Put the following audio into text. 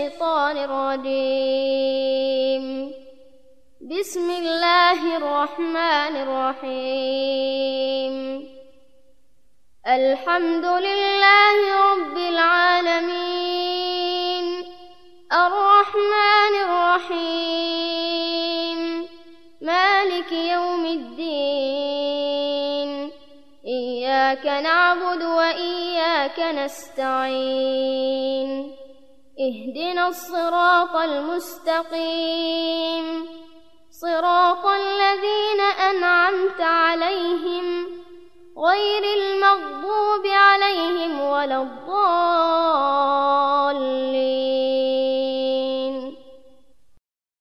الشيطان الرجيم. بسم الله الرحمن الرحيم. الحمد لله رب العالمين الرحمن الرحيم مالك يوم الدين. إياك نعبد وإياك نستعين. اهدنا الصراط المستقيم صراط